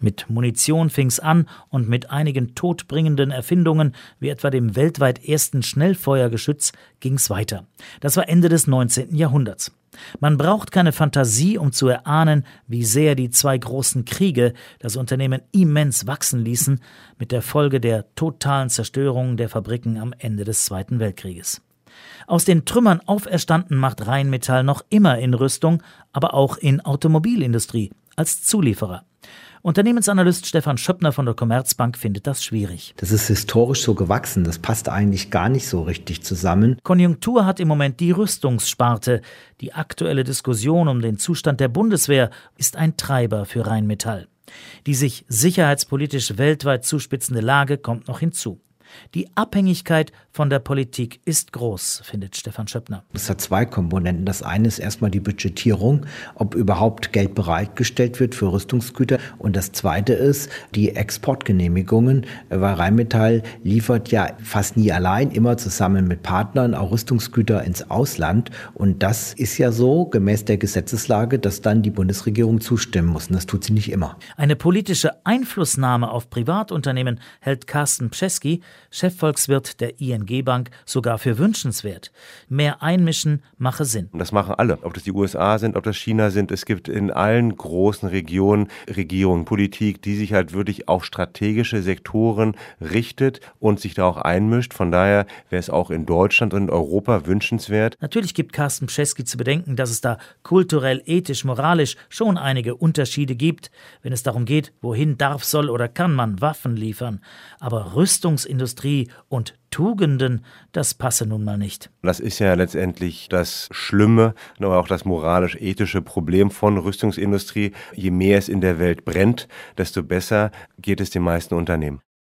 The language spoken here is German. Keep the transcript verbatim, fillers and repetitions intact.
Mit Munition fing's an und mit einigen todbringenden Erfindungen, wie etwa dem weltweit ersten Schnellfeuergeschütz, ging's weiter. Das war Ende des neunzehnten Jahrhunderts. Man braucht keine Fantasie, um zu erahnen, wie sehr die zwei großen Kriege das Unternehmen immens wachsen ließen, mit der Folge der totalen Zerstörung der Fabriken am Ende des Zweiten Weltkrieges. Aus den Trümmern auferstanden macht Rheinmetall noch immer in Rüstung, aber auch in Automobilindustrie als Zulieferer. Unternehmensanalyst Stefan Schöppner von der Commerzbank findet das schwierig. Das ist historisch so gewachsen, das passt eigentlich gar nicht so richtig zusammen. Konjunktur hat im Moment die Rüstungssparte. Die aktuelle Diskussion um den Zustand der Bundeswehr ist ein Treiber für Rheinmetall. Die sich sicherheitspolitisch weltweit zuspitzende Lage kommt noch hinzu. Die Abhängigkeit von der Politik ist groß, findet Stefan Schöppner. Es hat zwei Komponenten. Das eine ist erstmal die Budgetierung, ob überhaupt Geld bereitgestellt wird für Rüstungsgüter. Und das zweite ist die Exportgenehmigungen, weil Rheinmetall liefert ja fast nie allein, immer zusammen mit Partnern auch Rüstungsgüter ins Ausland. Und das ist ja so, gemäß der Gesetzeslage, dass dann die Bundesregierung zustimmen muss. Und das tut sie nicht immer. Eine politische Einflussnahme auf Privatunternehmen hält Carsten Pschesky, Chefvolkswirt der I N G-Bank, sogar für wünschenswert. Mehr Einmischen mache Sinn. Das machen alle, ob das die U S A sind, ob das China sind. Es gibt in allen großen Regionen Regierungen, Politik, die sich halt wirklich auf strategische Sektoren richtet und sich da auch einmischt. Von daher wäre es auch in Deutschland und in Europa wünschenswert. Natürlich gibt Carsten Pschesky zu bedenken, dass es da kulturell, ethisch, moralisch schon einige Unterschiede gibt, wenn es darum geht, wohin darf, soll oder kann man Waffen liefern. Aber Rüstungsindustrie und Tugenden, das passe nun mal nicht. Das ist ja letztendlich das Schlimme, aber auch das moralisch-ethische Problem von Rüstungsindustrie. Je mehr es in der Welt brennt, desto besser geht es den meisten Unternehmen.